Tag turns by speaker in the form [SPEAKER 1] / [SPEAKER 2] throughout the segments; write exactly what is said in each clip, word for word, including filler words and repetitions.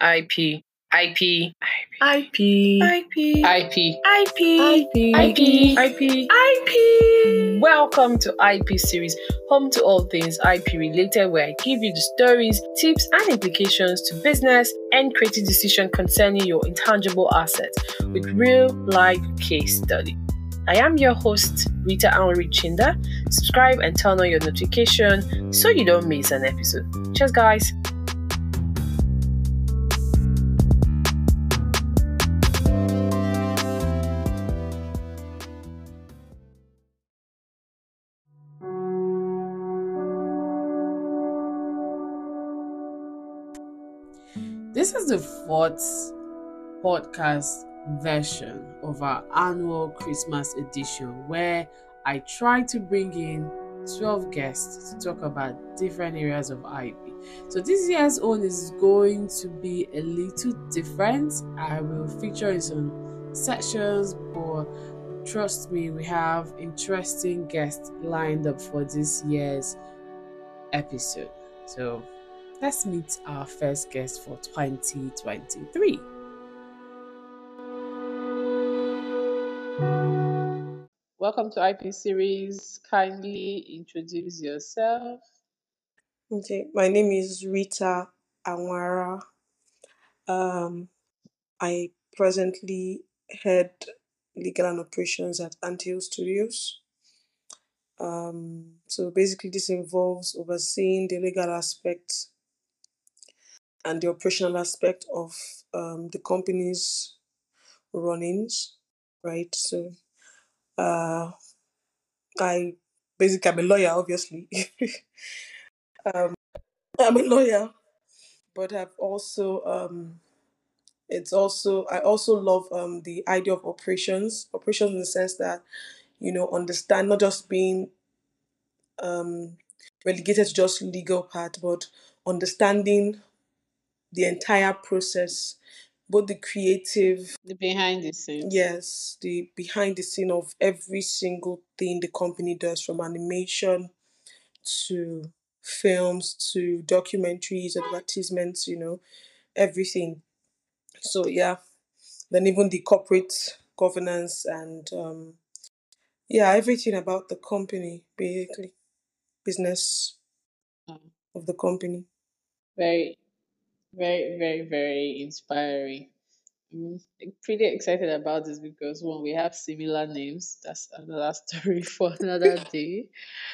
[SPEAKER 1] I P, I P,
[SPEAKER 2] I P,
[SPEAKER 1] I P, I P,
[SPEAKER 2] I P,
[SPEAKER 1] I P,
[SPEAKER 2] I P,
[SPEAKER 1] I P,
[SPEAKER 2] I P.
[SPEAKER 1] Welcome to I P series, home to all things I P related, where I give you the stories, tips, and implications to business and creative decision concerning your intangible assets with real life case study. I am your host, Rita Anri Chinda. Subscribe and turn on your notification so you don't miss an episode. Cheers, guys.
[SPEAKER 2] This is the fourth podcast version of our annual Christmas edition, where I try to bring in twelve guests to talk about different areas of I P. So this year's own is going to be a little different. I will feature in some sections, but trust me, we have interesting guests lined up for this year's episode. So let's meet our first guest for twenty twenty-three. Welcome to I P series. Kindly introduce yourself.
[SPEAKER 3] Okay, my name is Rita Anwara. Um, I presently head legal and operations at Anthill Studios. Um, so basically, this involves overseeing the legal aspect and the operational aspect of um, the company's runnings, right? So, uh, I basically I'm a lawyer, obviously. um, I'm a lawyer, but I've also um, it's also I also love um, the idea of operations, operations in the sense that you know understand not just being um, relegated to just legal part, but understanding the entire process, both the creative,
[SPEAKER 2] The behind the scenes.
[SPEAKER 3] yes, the behind the scene of every single thing the company does, from animation to films to documentaries, advertisements, you know, everything. So yeah, then even the corporate governance and um, yeah, everything about the company, basically, business
[SPEAKER 2] Um,
[SPEAKER 3] of the company.
[SPEAKER 2] very, very, very, very inspiring. I'm pretty excited about this because one, we have similar names. That's another story for another day.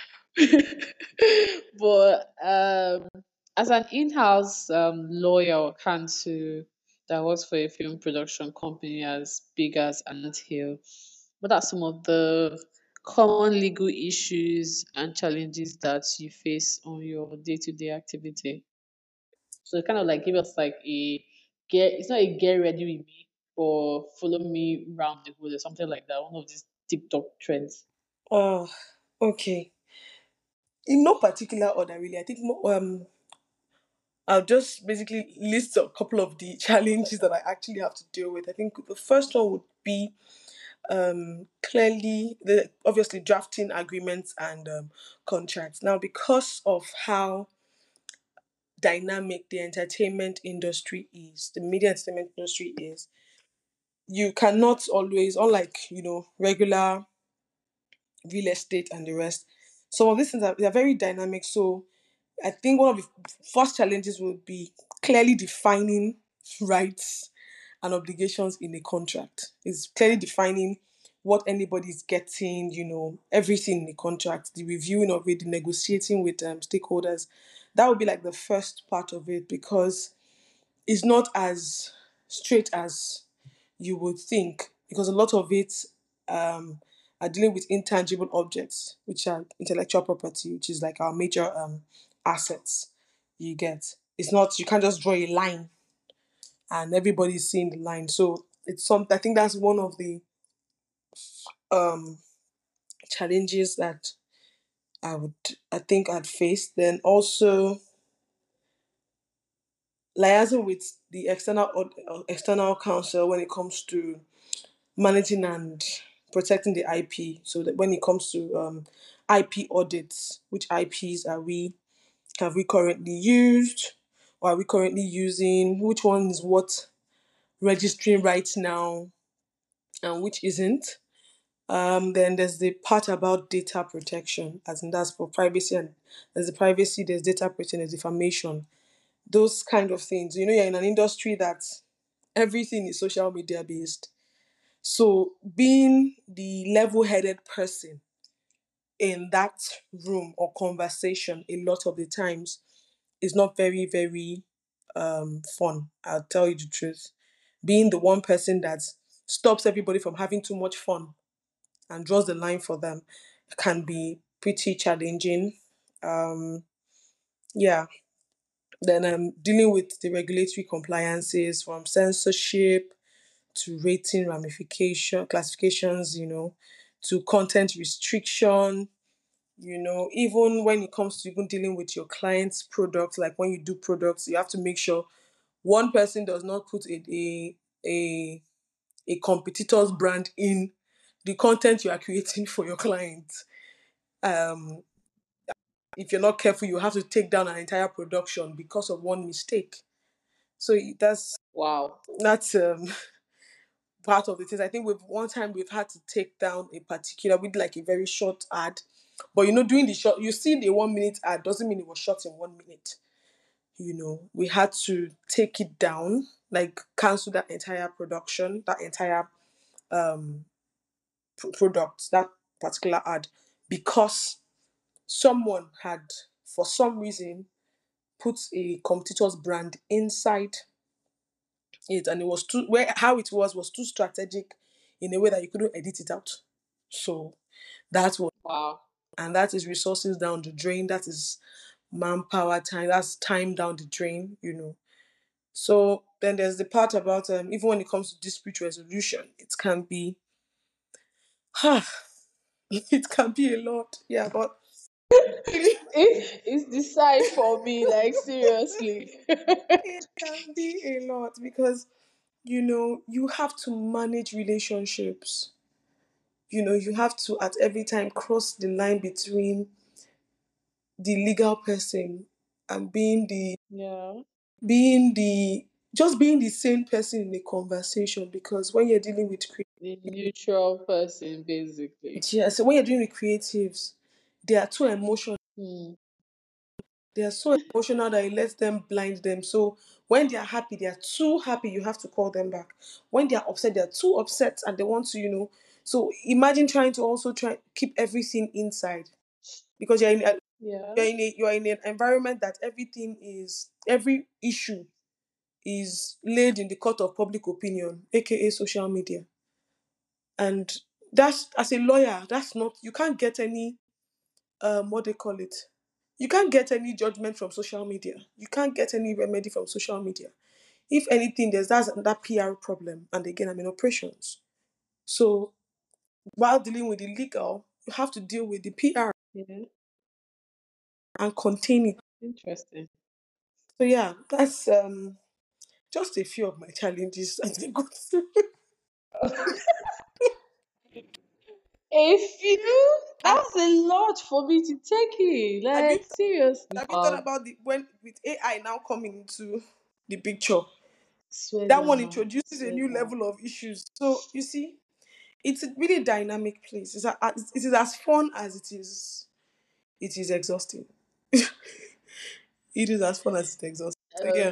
[SPEAKER 2] But um, as an in-house um, lawyer or counsel that works for a film production company as big as Ant Hill, what are some of the common legal issues and challenges that you face on your day-to-day activity? So kind of like give us like a get. It's not a get ready with me, or follow me round the hood or something like that. One of these TikTok trends.
[SPEAKER 3] Oh, okay. In no particular order, really. I think mo- um, I'll just basically list a couple of the challenges that I actually have to deal with. I think the first one would be um, clearly the obviously drafting agreements and um, contracts. Now, because of how dynamic the entertainment industry is, the media entertainment industry is, you cannot always, unlike you know regular real estate and the rest. Some of these things are they are very dynamic. So I think one of the first challenges would be clearly defining rights and obligations in a contract. It's clearly defining what anybody is getting, you know, everything in the contract, the reviewing of it, the negotiating with um, stakeholders. That would be like the first part of it, because it's not as straight as you would think, because a lot of it um, are dealing with intangible objects, which are intellectual property, which is like our major um, assets. You get it's not you can't just draw a line and everybody's seeing the line. So it's some. I think that's one of the um, challenges that I would I think I'd face. Then also liaising with the external aud- uh, external counsel when it comes to managing and protecting the I P. So that when it comes to um, I P audits, which I Ps are we have we currently used? or are we currently using, which one is what registering right now and which isn't. Um, then there's the part about data protection, as in that's for privacy, and there's the privacy, there's data protection, there's information, those kind of things. You know, you're in an industry that everything is social media based. So being the level headed person in that room or conversation a lot of the times is not very, very um, fun. I'll tell you the truth. Being the one person that stops everybody from having too much fun and draws the line for them can be pretty challenging. Um, yeah. Then um, dealing with the regulatory compliances from censorship to rating ramification classifications, you know, to content restriction, you know, even when it comes to even dealing with your client's products, like when you do products, you have to make sure one person does not put a a a, a competitor's brand in the content you are creating for your client. Um, if you're not careful, you have to take down an entire production because of one mistake. So that's
[SPEAKER 2] Wow.
[SPEAKER 3] that's um, part of the things. I think we've one time we've had to take down a particular with like a very short ad. But you know, doing the short, you see the one minute ad doesn't mean it was shot in one minute. You know, we had to take it down, like cancel that entire production, that entire um p- product, that particular ad, because someone had, for some reason, put a competitor's brand inside it, and it was too where how it was was too strategic in a way that you couldn't edit it out. So that's what,
[SPEAKER 2] Wow.
[SPEAKER 3] and that is resources down the drain. That is manpower time. That's time down the drain. You know. So then there's the part about um, even when it comes to dispute resolution, it can be, it can be a lot. Yeah, but
[SPEAKER 2] It, it's the side for me, like seriously.
[SPEAKER 3] it can be a lot because you know you have to manage relationships. You know you have to at every time cross the line between the legal person and being the
[SPEAKER 2] Yeah.
[SPEAKER 3] being the just being the same person in a conversation, because when you're dealing with cre-
[SPEAKER 2] The neutral person, basically.
[SPEAKER 3] yes, when you're dealing with creatives, they are too emotional.
[SPEAKER 2] Hmm.
[SPEAKER 3] They are so emotional that it lets them blind them. So when they are happy, they are too happy. You have to call them back. When they are upset, they are too upset, and they want to, you know. So imagine trying to also try keep everything inside, because you're in a,
[SPEAKER 2] Yeah.
[SPEAKER 3] you're in a you're in an environment that everything is every issue is laid in the court of public opinion, aka social media. And that's, as a lawyer, that's not, you can't get any um what they call it. You can't get any judgment from social media. You can't get any remedy from social media. If anything, there's that's that P R problem. And again, I'm in operations. So while dealing with the legal, you have to deal with the P R
[SPEAKER 2] Yeah.
[SPEAKER 3] and contain it.
[SPEAKER 2] Interesting.
[SPEAKER 3] So yeah, that's um just a few of my challenges as I go through.
[SPEAKER 2] A few?
[SPEAKER 3] And
[SPEAKER 2] That's a lot for me to take in.
[SPEAKER 3] have you
[SPEAKER 2] Like, seriously.
[SPEAKER 3] have you thought
[SPEAKER 2] Wow.
[SPEAKER 3] about the when with A I now coming into the picture?
[SPEAKER 2] Swear
[SPEAKER 3] That one
[SPEAKER 2] down.
[SPEAKER 3] introduces a
[SPEAKER 2] Swear
[SPEAKER 3] new
[SPEAKER 2] down.
[SPEAKER 3] level of issues. So you see, it's a really dynamic place. It's a, it is as fun as it is it is exhausting. It is as fun as it's exhausting. So
[SPEAKER 2] Uh,
[SPEAKER 3] yeah.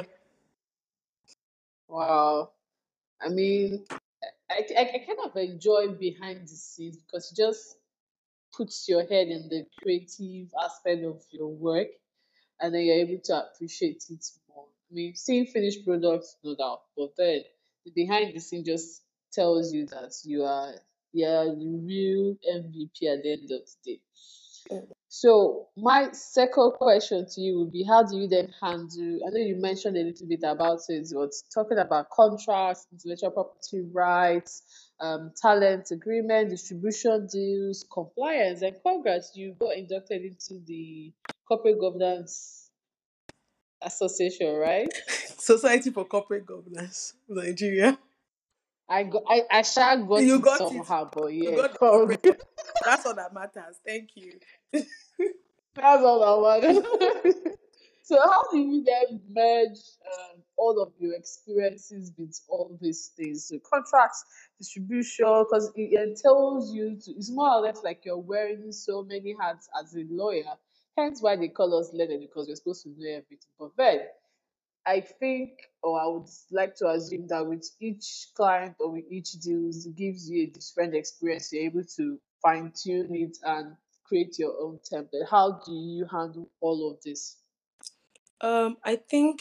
[SPEAKER 2] wow. I mean, I, I, I kind of enjoy behind the scenes because it just puts your head in the creative aspect of your work and then you're able to appreciate it more. I mean, seeing finished products, no doubt, but then the behind the scene just tells you that you are yeah the real M V P at the end of the day. So my second question to you would be, how do you then handle? I know you mentioned a little bit about it, but talking about contracts, intellectual property rights, um, talent agreement, distribution deals, compliance, and congrats, you got inducted into the Corporate Governance Association, right?
[SPEAKER 3] Society for Corporate Governance, Nigeria.
[SPEAKER 2] I got, I, I shall got
[SPEAKER 3] You
[SPEAKER 2] it
[SPEAKER 3] got it.
[SPEAKER 2] somehow, but
[SPEAKER 3] You
[SPEAKER 2] yeah,
[SPEAKER 3] got the corporate
[SPEAKER 2] congrats.
[SPEAKER 3] governance. That's all that matters. Thank you.
[SPEAKER 2] That's all I wanted. So how do you then merge um, all of your experiences with all these things? So contracts, distribution, because it entails you to. It's more or less like you're wearing so many hats as a lawyer. Hence why they call us learned because we're supposed to know everything. But then I think, or I would like to assume that with each client or with each deal, it gives you a different experience. You're able to fine tune it and create your own template. How do you handle all of this?
[SPEAKER 3] Um, I think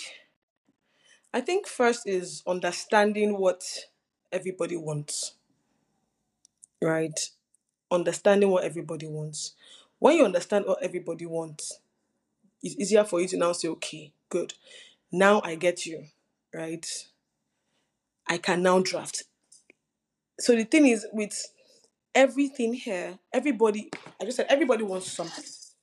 [SPEAKER 3] I think first is understanding what everybody wants, right? Understanding what everybody wants. When you understand what everybody wants, it's easier for you to now say, okay, good. Now I get you, right? I can now draft. So the thing is with everything here, everybody, I just said everybody wants something.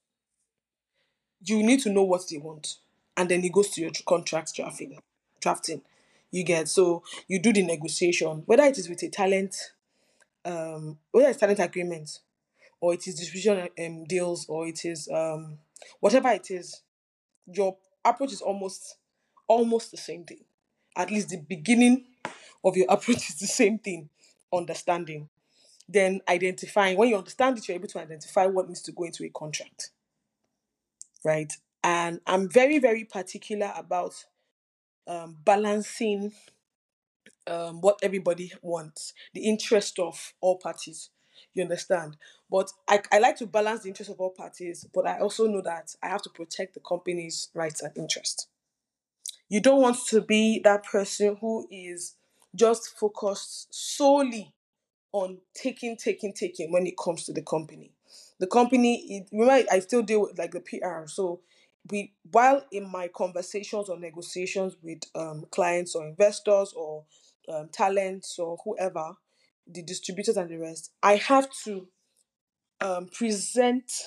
[SPEAKER 3] You need to know what they want. And then it goes to your contract drafting. Drafting. You get so you do the negotiation, whether it is with a talent, um, whether it's talent agreement, or it is distribution um, deals, or it is um, whatever it is, your approach is almost almost the same thing. At least the beginning of your approach is the same thing. Understanding. Then identifying. When you understand it, you're able to identify what needs to go into a contract, right? And I'm very, very particular about um, balancing um, what everybody wants, the interest of all parties. You understand? But I, I like to balance the interest of all parties, but I also know that I have to protect the company's rights and interest. You don't want to be that person who is just focused solely on taking, taking, taking when it comes to the company. The company, it, remember, I still deal with like the P R. So we, while in my conversations or negotiations with um, clients or investors or um, talents or whoever, the distributors and the rest, I have to um, present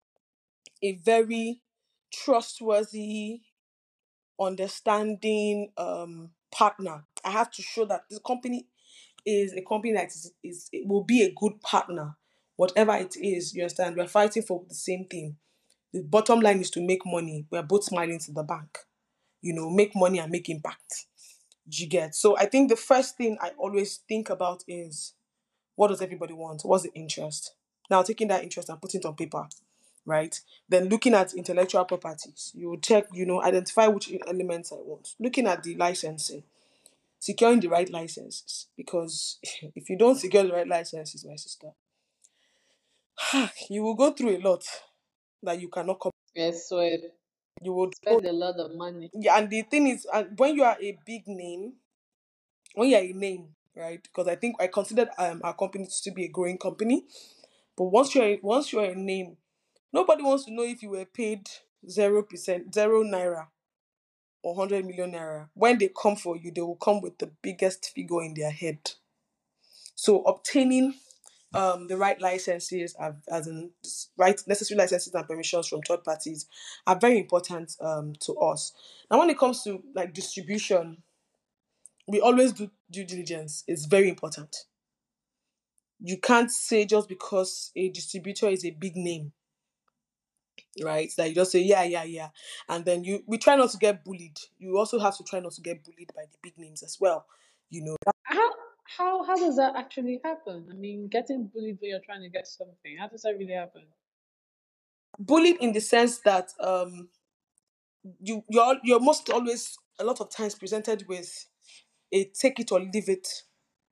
[SPEAKER 3] a very trustworthy, understanding um, partner. I have to show that this company is a company that is, is it will be a good partner, whatever it is. You understand? We're fighting for the same thing. The bottom line is to make money. We're both smiling to the bank. You know, make money and make impact. You get? So I think the first thing I always think about is what does everybody want? What's the interest? Now taking that interest and putting it on paper, right? Then looking at intellectual properties, you will check, you know, identify which elements I want. Looking at the licensing, securing the right licenses, because if you don't secure the right licenses, my sister, you will go through a lot that you cannot come.
[SPEAKER 2] Yes, so I
[SPEAKER 3] You would go,
[SPEAKER 2] spend a lot of money.
[SPEAKER 3] yeah, and the thing is, and when you are a big name, when you are a name, right? Because I think I considered um, our company to be a growing company, but once you're a, once you're a name, nobody wants to know if you were paid zero percent, zero naira or hundred million naira. When they come for you, they will come with the biggest figure in their head. So obtaining um, the right licenses, are, as in right necessary licenses and permissions from third parties, are very important um, to us. Now, when it comes to like distribution, we always do due diligence. It's very important. You can't say just because a distributor is a big name, right? That you just say yeah, yeah, yeah, and then you we try not to get bullied. You also have to try not to get bullied by the big names as well. You know,
[SPEAKER 2] How how how does that actually happen? I mean, getting bullied when you're trying to get something. How does that really happen?
[SPEAKER 3] bullied in the sense that um you you're you're most always a lot of times presented with a take it or leave it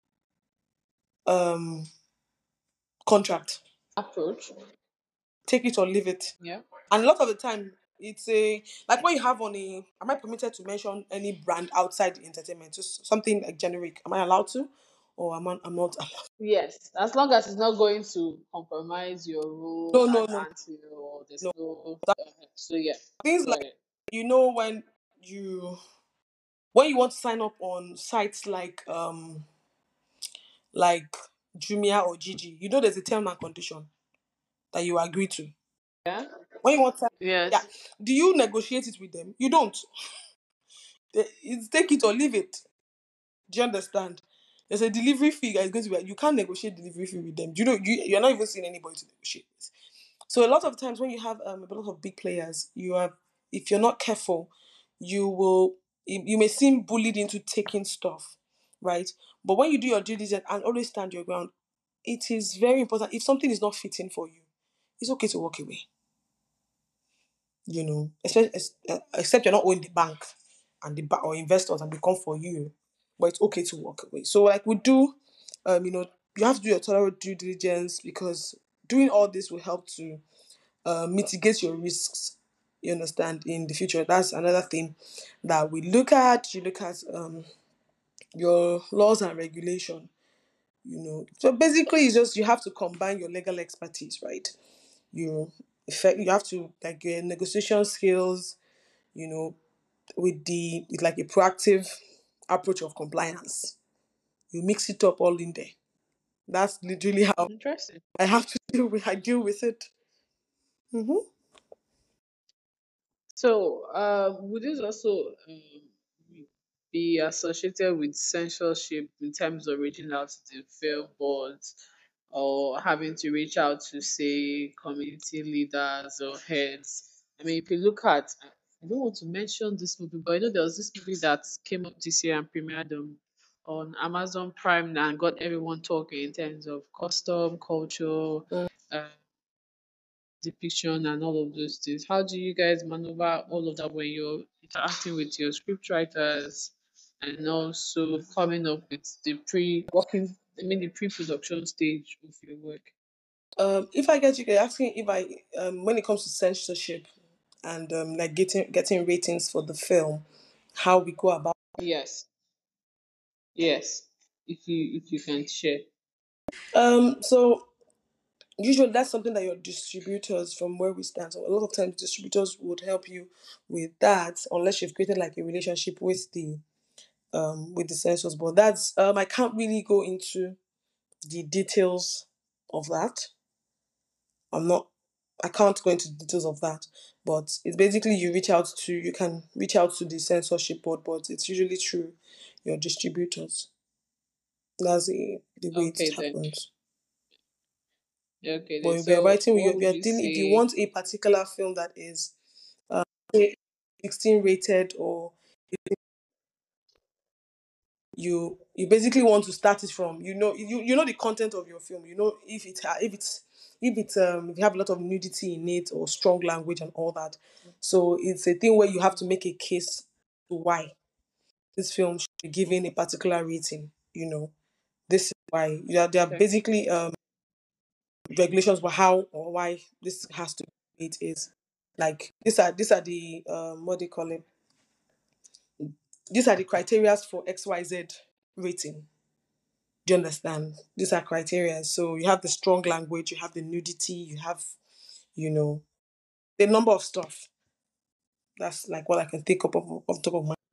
[SPEAKER 3] um contract.
[SPEAKER 2] Approach.
[SPEAKER 3] Take it or leave it.
[SPEAKER 2] Yeah.
[SPEAKER 3] And a lot of the time it's a like what you have on a am I permitted to mention any brand outside the entertainment? Just something like generic. Am I allowed to? Or am I I'm not allowed?
[SPEAKER 2] Yes, as long as it's not going to compromise your role
[SPEAKER 3] No, no,
[SPEAKER 2] as
[SPEAKER 3] no,
[SPEAKER 2] auntie or there's
[SPEAKER 3] no.
[SPEAKER 2] no.
[SPEAKER 3] That,
[SPEAKER 2] Uh, so yeah,
[SPEAKER 3] things
[SPEAKER 2] go
[SPEAKER 3] like
[SPEAKER 2] ahead.
[SPEAKER 3] you know when you when you want to sign up on sites like um like Jumia or Gigi, you know there's a term and condition that you agree to.
[SPEAKER 2] Yeah.
[SPEAKER 3] When you want to, yeah,
[SPEAKER 2] Yes.
[SPEAKER 3] do you negotiate it with them? You don't. They- It's take it or leave it. Do you understand? There's a delivery fee that is going to be. You can't negotiate delivery fee with them. Do you know? You you're not even seeing anybody to negotiate with. So a lot of times when you have um, a lot of big players, you have if you're not careful, you will you you may seem bullied into taking stuff, right? But when you do your due diligence and always stand your ground, it is very important. If something is not fitting for you, it's okay to walk away. You know, especially except you're not owing the bank and the ba- or investors and they come for you, but it's okay to walk away. So like we do, um, you know, you have to do your thorough due diligence because doing all this will help to uh, mitigate your risks. You understand in the future. That's another thing that we look at. You look at um your laws and regulation. You know, so basically, it's just you have to combine your legal expertise, right? You effect you have to like your negotiation skills. You know, with the with like a proactive approach of compliance. You mix it up all in there. That's literally how
[SPEAKER 1] Interesting.
[SPEAKER 3] I have to deal with I deal with it. Hmm.
[SPEAKER 2] So, uh, would this also um, be associated with censorship in terms of reaching out to the film boards or having to reach out to, say, community leaders or heads? I mean, if you look at, I don't want to mention this movie, but I know there was this movie that came up this year and premiered on, on Amazon Prime and got everyone talking in terms of custom, culture, uh, depiction and all of those things. How do you guys maneuver all of that when you're interacting with your script writers and also coming up with the pre working I mean the pre-production stage of your work?
[SPEAKER 3] Um, if I get you you're asking if I um, when it comes to censorship and um, like getting getting ratings for the film, how we go about.
[SPEAKER 2] Yes. Yes. If you if you can share.
[SPEAKER 3] Um, so usually that's something that your distributors from where we stand. So a lot of times distributors would help you with that unless you've created like a relationship with the um with the censors. But that's um I can't really go into the details of that. I'm not I can't go into the details of that. But it's basically you reach out to you can reach out to the censorship board, but it's usually through your distributors. That's the, the way it
[SPEAKER 2] Okay then.
[SPEAKER 3] happens.
[SPEAKER 2] Okay
[SPEAKER 3] But
[SPEAKER 2] then.
[SPEAKER 3] if we are
[SPEAKER 2] So
[SPEAKER 3] writing, we
[SPEAKER 2] what
[SPEAKER 3] are, we
[SPEAKER 2] would
[SPEAKER 3] are
[SPEAKER 2] you
[SPEAKER 3] dealing. If you
[SPEAKER 2] say?
[SPEAKER 3] want a particular film that is say sixteen rated, or you you basically want to start it from you know you you know the content of your film. You know if it ha- if it's if it's um if you have a lot of nudity in it or strong language and all that. So it's a thing where you have to make a case to why this film should be given a particular rating. You know this is why. Yeah, they are
[SPEAKER 2] Okay.
[SPEAKER 3] basically um regulations for how or why this has to be it is. Like these are these are the um what do you call it? These are the criteria for X Y Z rating. Do you understand? These are criteria. So you have the strong language, you have the nudity, you have, you know, the number of stuff. That's like what I can think up of, off the top of my.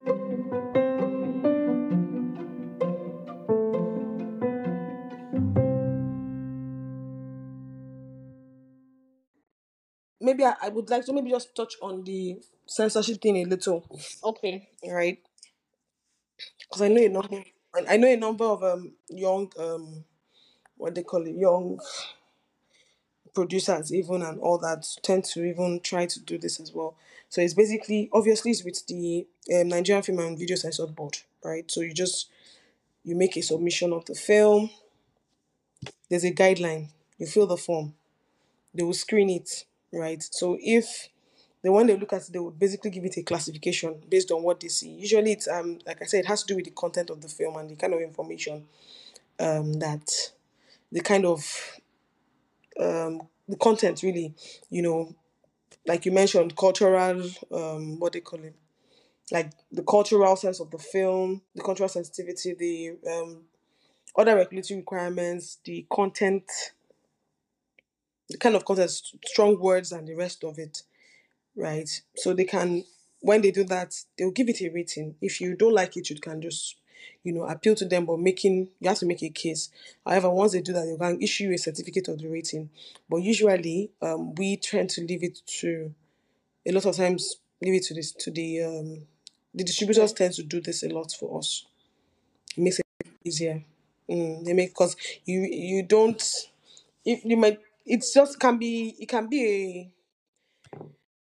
[SPEAKER 3] Maybe I, I would like to maybe just touch on the censorship thing a little,
[SPEAKER 2] Okay.
[SPEAKER 3] right? Because I know a number. I I know a number of um young um what they call it young producers even and all that tend to even try to do this as well. So it's basically obviously it's with the um, Nigerian Film and Video Censor Board, right? So you just you make a submission of the film. There's a guideline. You fill the form. They will screen it, right? So if the one they look at, they would basically give it a classification based on what they see. Usually, it's um like I said, it has to do with the content of the film and the kind of information um that the kind of um the content really, you know, like you mentioned, cultural um what they call it, like the cultural sense of the film, the cultural sensitivity, the um other regulatory requirements, the content, the kind of content, strong words, and the rest of it, right? So they can, when they do that, they'll give it a rating. If you don't like it, you can just, you know, appeal to them, but making, you have to make a case. However, once they do that, they can issue a certificate of the rating. But usually, um, we tend to leave it to, a lot of times, leave it to this, to the, um, the distributors
[SPEAKER 2] Okay.
[SPEAKER 3] tend to do this a lot for us. It makes it easier. Mm, they make because you you don't if you might it's just can be it can be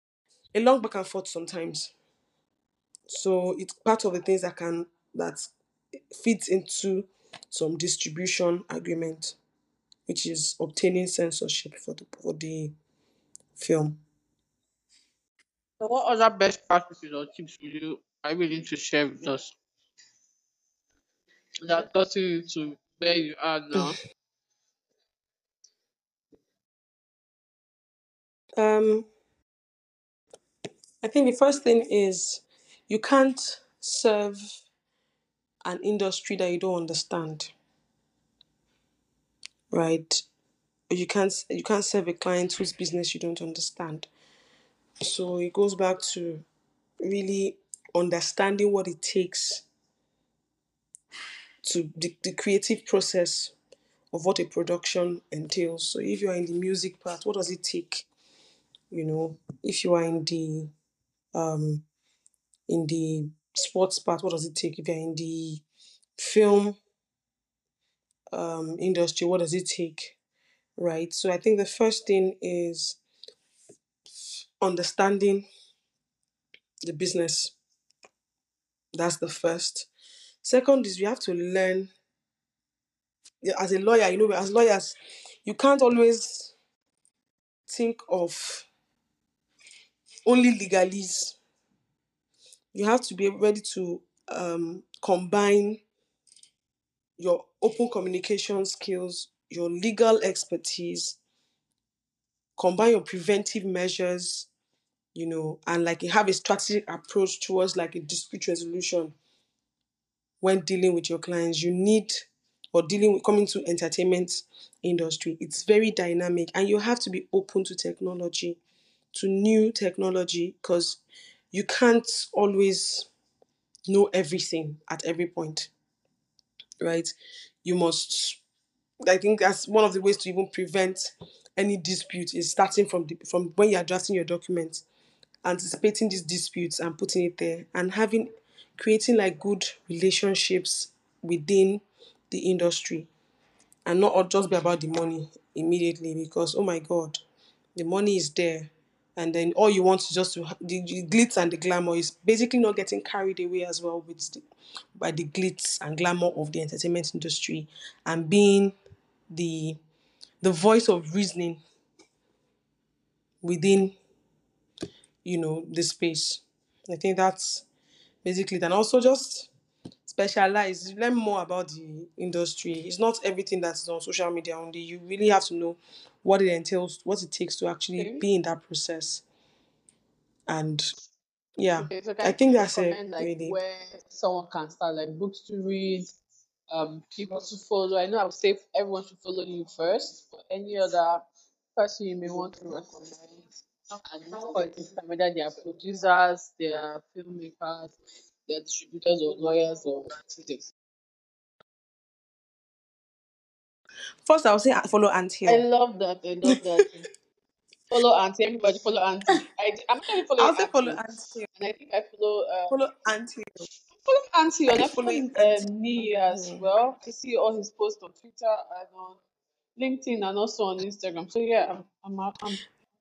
[SPEAKER 3] a long back and forth sometimes. So it's part of the things that can that fits into some distribution agreement, which is obtaining censorship for the for the film.
[SPEAKER 2] So what other best practices or tips would you are you willing to share with us that got you to where you are now?
[SPEAKER 3] Um, I think the first thing is you can't serve an industry that you don't understand, right? You can't you can't serve a client whose business you don't understand. So it goes back to really understanding what it takes to the, the creative process of what a production entails. So if you are in the music part, what does it take? You know, if you are in the um in the sports part, what does it take? If you're in the film um industry, what does it take? Right. So I think the first thing is understanding the business. That's the first. Second is you have to learn, yeah, as a lawyer, you know, as lawyers, you can't always think of only legalese. You have to be ready to um, combine your open communication skills, your legal expertise, combine your preventive measures, you know, and like have a strategic approach towards like a dispute resolution when dealing with your clients. You need or dealing with coming to entertainment industry. It's very dynamic and you have to be open to technology, to new technology, because you can't always know everything at every point, right? You must. I think that's one of the ways to even prevent any dispute is starting from the, from when you are drafting your documents, anticipating these disputes and putting it there, and having creating like good relationships within the industry, and not all just be about the money immediately because oh my god, the money is there, and then all you want is just to ha- the, the glitz and the glamour is basically not getting carried away as well with the, by the glitz and glamour of the entertainment industry, and being the the voice of reasoning within, you know, the space. I think that's basically it. And also just specialize, learn more about the industry. It's not everything that's on social media only. You really have to know what it entails, what it takes to actually
[SPEAKER 2] Okay.
[SPEAKER 3] be in that process. And yeah,
[SPEAKER 2] Okay, so
[SPEAKER 3] I
[SPEAKER 2] can
[SPEAKER 3] think
[SPEAKER 2] you
[SPEAKER 3] that's it
[SPEAKER 2] recommend like
[SPEAKER 3] really.
[SPEAKER 2] where someone can start, like books to read, um, people to follow? I know I would say everyone should follow you first, but any other person you may want to recommend at this point in time, whether they are producers, they are filmmakers, they are distributors or lawyers or artists.
[SPEAKER 3] First, I'll say follow Ant
[SPEAKER 2] I
[SPEAKER 3] Hill.
[SPEAKER 2] love that. I love that. Follow Auntie. Everybody follow Auntie. I, I'm actually following
[SPEAKER 3] I'll say follow
[SPEAKER 2] Auntie.
[SPEAKER 3] Ant Hill.
[SPEAKER 2] And I think I follow um,
[SPEAKER 3] Follow Ant Hill.
[SPEAKER 2] follow Auntie
[SPEAKER 3] Are
[SPEAKER 2] and
[SPEAKER 3] you
[SPEAKER 2] I
[SPEAKER 3] following
[SPEAKER 2] follow
[SPEAKER 3] Ant
[SPEAKER 2] um, Nii
[SPEAKER 3] Hill?
[SPEAKER 2] as
[SPEAKER 3] Mhm.
[SPEAKER 2] well. I see all his posts on Twitter and on LinkedIn and also on Instagram. So yeah, I'm I'm, I'm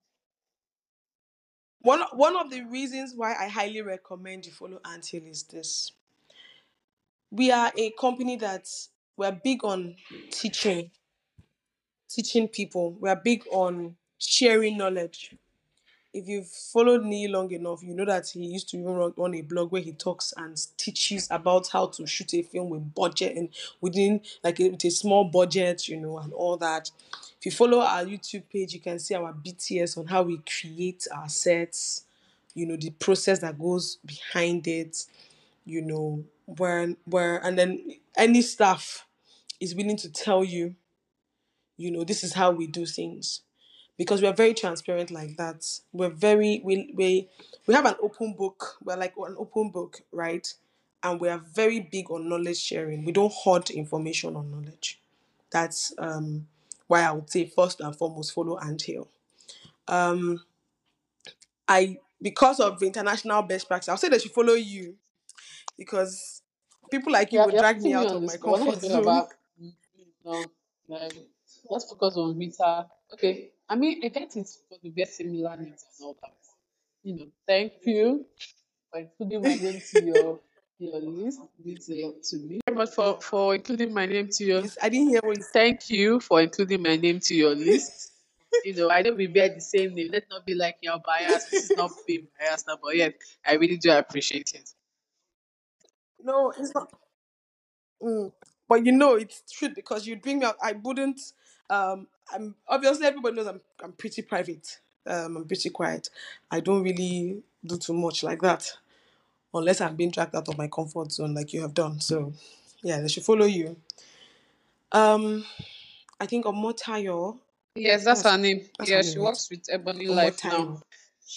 [SPEAKER 3] One one of the reasons why I highly recommend you follow Ant Hill is this. We are a company that we're big on teaching, teaching people. We're big on sharing knowledge. If you've followed Neil long enough, you know that he used to even run, run a blog where he talks and teaches about how to shoot a film with budget and within like a, with a small budget, you know, and all that. If you follow our YouTube page, you can see our B T S on how we create our sets, you know, the process that goes behind it, you know, where where and then any staff is willing to tell you, you know, this is how we do things because we're very transparent like that. We're very we we we have an open book. We're like an open book, right? And we are very big on knowledge sharing. We don't hoard information on knowledge. That's um why I would say first and foremost follow Anthill. Um I because of the international best practice, I'll say they should follow you because people like you
[SPEAKER 2] yeah,
[SPEAKER 3] will
[SPEAKER 2] you're
[SPEAKER 3] drag me
[SPEAKER 2] putting me
[SPEAKER 3] out
[SPEAKER 2] on
[SPEAKER 3] of
[SPEAKER 2] the
[SPEAKER 3] my
[SPEAKER 2] spot. We're not
[SPEAKER 3] comfort
[SPEAKER 2] even talking
[SPEAKER 3] zone.
[SPEAKER 2] about no, like let's focus on Vita. Okay. I mean I get it for the very similar needs and all that. You know, thank you for including my name to your your list. It means a lot to me. Very much for for including my name to your.
[SPEAKER 3] Yes, I didn't hear what you said.
[SPEAKER 2] Thank you for including my name to your list. You know, I know we bear the same name. Let's not be like you're biased. This is not being biased, now, but yet I really do appreciate it.
[SPEAKER 3] No, it's not. Mm. But you know it's true because you bring me out. I wouldn't. Um, I'm obviously everybody knows I'm I'm pretty private. Um, I'm pretty quiet. I don't really do too much like that unless I'm being dragged out of my comfort zone, like you have done. So, yeah, they should follow you. Um, I think Omotayo.
[SPEAKER 2] Yes, that's
[SPEAKER 3] That's
[SPEAKER 2] her name.
[SPEAKER 3] that's her
[SPEAKER 2] Yeah,
[SPEAKER 3] name,
[SPEAKER 2] she
[SPEAKER 3] right?
[SPEAKER 2] works with Ebony Life now.
[SPEAKER 3] Omotayo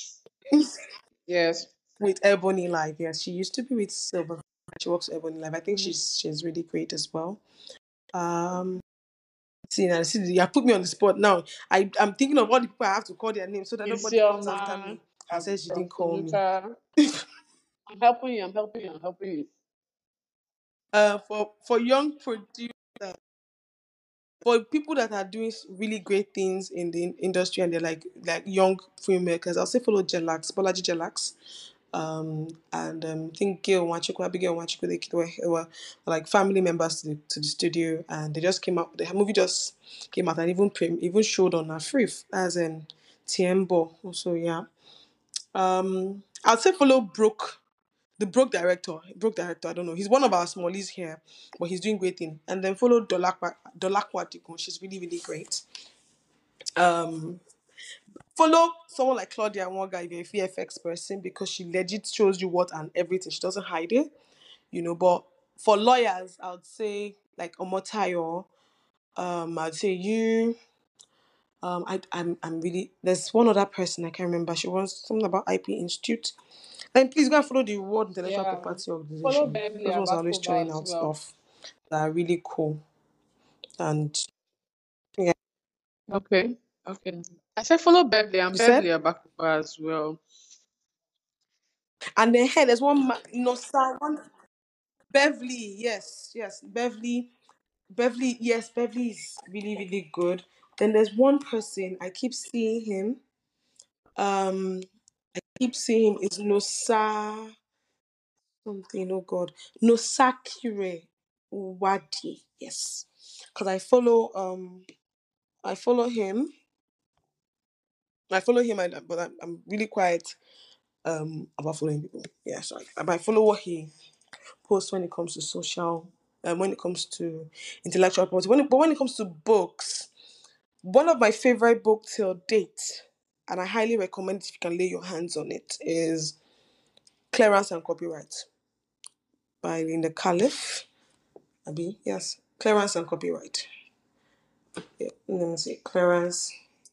[SPEAKER 2] Yes.
[SPEAKER 3] with Ebony Live. Yes, she used to be with Silver. She works with Ebony Live. I think she's she's really great as well. Um, See, now, see, you have put me on the spot now. I, I'm thinking of all the people I have to call their name so that nobody comes after
[SPEAKER 2] Isioma,
[SPEAKER 3] me and says she didn't call me.
[SPEAKER 2] Abrofunuka. I'm helping you. I'm helping you. I'm helping you.
[SPEAKER 3] Uh, for for young produce, for people that are doing really great things in the in- industry and they're like like young filmmakers, I'll say follow Jelax, Bolaji Jelax. Um, and um, I think Gail Wachiko, Abigail Wachiko, they were, they were like family members to the, to the studio, and they just came out. The movie just came out and even pre- even showed on Afrif as in Tiembo. Also, yeah. Um, I'd say follow Brooke, the Brooke director. Brooke director, I don't know. He's one of our smallies here, but he's doing great thing. And then follow Dolakwa Dolakwa Dikun. She's really really great. Um, follow someone like Claudia Wonga if you're a V F X person because she legit shows you what and everything. She doesn't hide it, you know. But for lawyers, I would say like Omotayo. Um, I'd say you. Um, I, I'm, I'm really. There's one other person I can't remember. She wants something about I P Institute. Then please go and follow the World Intellectual
[SPEAKER 2] Yeah.
[SPEAKER 3] Property
[SPEAKER 2] Follow
[SPEAKER 3] Organization.
[SPEAKER 2] Beverly
[SPEAKER 3] Those ones are always
[SPEAKER 2] Abakova
[SPEAKER 3] churning
[SPEAKER 2] as
[SPEAKER 3] out
[SPEAKER 2] well.
[SPEAKER 3] stuff that are really cool. And yeah,
[SPEAKER 2] Okay. Okay. I said follow Beverly and
[SPEAKER 3] you
[SPEAKER 2] Beverly
[SPEAKER 3] said.
[SPEAKER 2] Abakova as well.
[SPEAKER 3] And then hey, there's one. Ma- no, sir, one Beverly. Yes, yes, Beverly. Beverly. Yes, Beverly is really, really good. Then there's one person I keep seeing him. Um, keep seeing him is Nosa something. Oh God, Nosakire Wadi. Yes, because I follow. Um, I follow him. I follow him, and but I'm, I'm really quiet um about following people. Yeah, sorry. But I follow what he posts when it comes to social, um, when it comes to intellectual property. When it, but when it comes to books, one of my favorite books till date, and I highly recommend if you can lay your hands on it, is Clearance and Copyright by Linda Caliph. Abi, yes, Clearance and Copyright. Yeah, let me see, Clearance.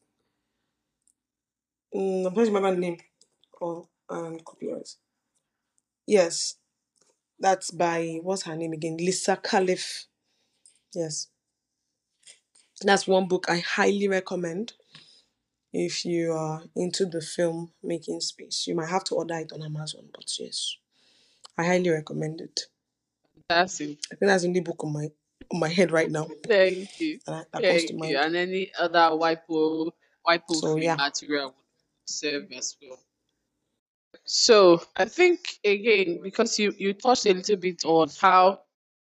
[SPEAKER 3] Mm, I'm trying to remember the name. Or um, Copyright. Yes, that's by what's her name again? Lisa Caliph. Yes, that's one book I highly recommend if you are into the film making space. You might have to order it on Amazon, but yes, I highly recommend it.
[SPEAKER 2] That's it.
[SPEAKER 3] I think that's the only book on my on my head right now
[SPEAKER 2] Thank you.
[SPEAKER 3] that, that comes to
[SPEAKER 2] Thank you.
[SPEAKER 3] mind.
[SPEAKER 2] And any other WIPO WIPO
[SPEAKER 3] So
[SPEAKER 2] free
[SPEAKER 3] yeah,
[SPEAKER 2] material would serve as well. So I think again, because you you touched a little bit on how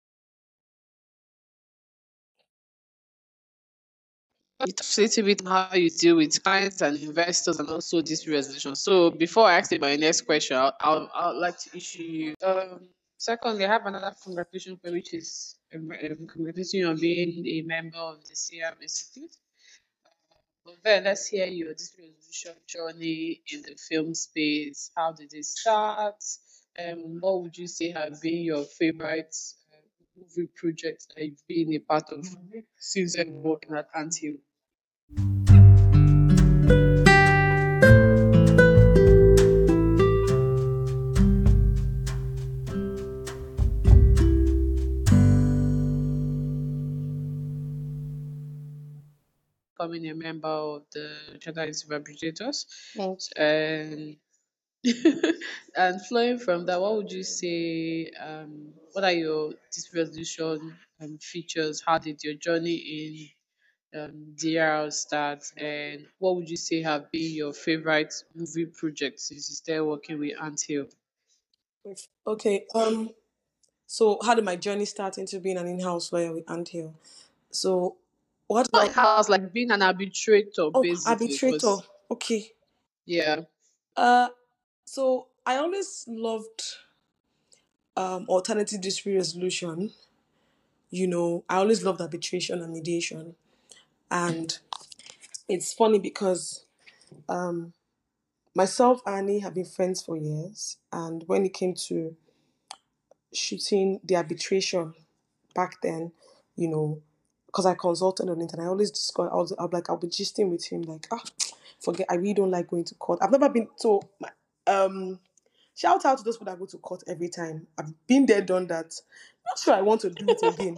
[SPEAKER 2] you touched a little bit on how you deal with clients and investors and also this resolution. So before I ask you my next question, I'll, I'll, I'd like to issue you. Um, secondly, I have another congratulation for which is um, um, congratulating you on being a member of the C R M Institute. But then let's hear your this resolution journey in the film space. How did it start? Um, what would you say have been your favorite uh, movie project that you've been a part of since you've working at Anthill? Becoming a member of the Shadow Institute of Abbreviators.
[SPEAKER 3] thanks.
[SPEAKER 2] And and flowing from that, what would you say? Um, what are your this resolution um, features? How did your journey in um, the year I'll start, and what would you say have been your favorite movie project since you started working with Ant Hill?
[SPEAKER 3] Okay. Um. So, how did my journey start into being an in-house lawyer with Anthill? So, what?
[SPEAKER 2] Not house, like being an arbitrator,
[SPEAKER 3] Oh,
[SPEAKER 2] basically,
[SPEAKER 3] arbitrator.
[SPEAKER 2] because
[SPEAKER 3] Okay.
[SPEAKER 2] yeah,
[SPEAKER 3] Uh. So I always loved um alternative dispute resolution. You know, I always loved arbitration and mediation, and it's funny because myself and Annie have been friends for years, and when it came to shooting the arbitration back then, you know, because I consulted on it and I always discuss, I was, I was like, I'll be gisting with him, like, ah, forget, I really don't like going to court. I've never been, so, my- um, shout out to those people that go to court every time. I've been there, done that. Not sure I want to do it again,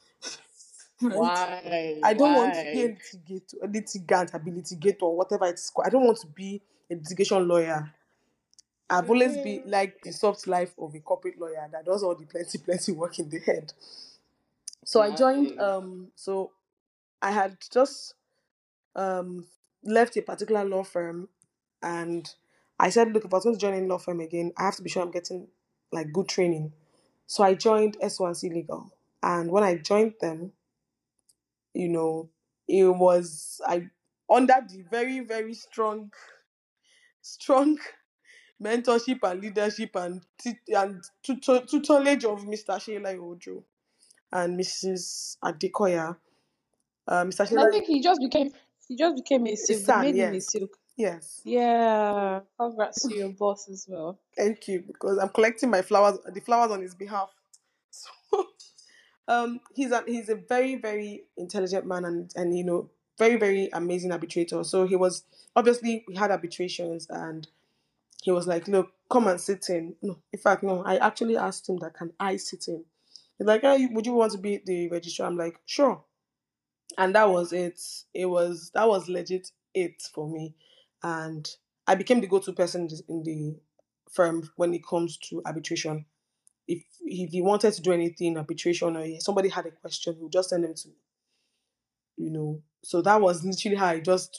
[SPEAKER 3] right?
[SPEAKER 2] why,
[SPEAKER 3] I don't want to be a
[SPEAKER 2] why?
[SPEAKER 3] litigate, a litigant, a litigator, or whatever it's called. I don't want to be a litigation lawyer. I've always been
[SPEAKER 2] Mm,
[SPEAKER 3] like the soft life of a corporate lawyer that does all the plenty, plenty work in the head. So I joined.
[SPEAKER 2] nice.
[SPEAKER 3] Um, so I had just um left a particular law firm, and I said, look, if I was going to join any law firm again, I have to be sure I'm getting like good training. So I joined S one C Legal, and when I joined them, you know, it was I under the very very strong strong mentorship and leadership and t- and tutor- tutelage of Mister Sheila Ojo and Missus Adekoya. Uh, Mister
[SPEAKER 2] And I
[SPEAKER 3] Sheila
[SPEAKER 2] think he just became he just became a
[SPEAKER 3] is
[SPEAKER 2] silk. They
[SPEAKER 3] son,
[SPEAKER 2] made him a
[SPEAKER 3] yes,
[SPEAKER 2] silk.
[SPEAKER 3] yes.
[SPEAKER 2] Yeah, congrats to your boss as well.
[SPEAKER 3] Thank you, because I'm collecting my flowers, the flowers on his behalf. So, um, he's a he's a very very intelligent man, and and you know very very amazing arbitrator. So he was obviously we had arbitrations, and he was like, look, come and sit in. No, in fact, no, I actually asked him that can I sit in. He's like, hey, would you want to be the registrar? I'm like, sure. And that was it. It was that was legit it for me, and I became the go-to person in the firm when it comes to arbitration. If if he wanted to do anything arbitration or somebody had a question, he would just send them to me. You know, so that was literally how I just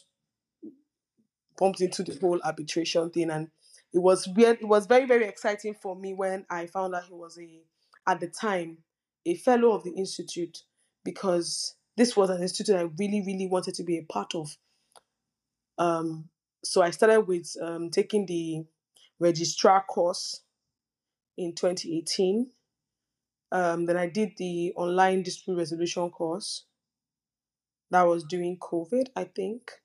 [SPEAKER 3] bumped into the whole arbitration thing, and it was weird. It was very very exciting for me when I found out he was a at the time a fellow of the institute, because this was an institute I really really wanted to be a part of. Um, so I started with um, taking the registrar course in twenty eighteen. Um, then I did the online dispute resolution course. That was during COVID, I think.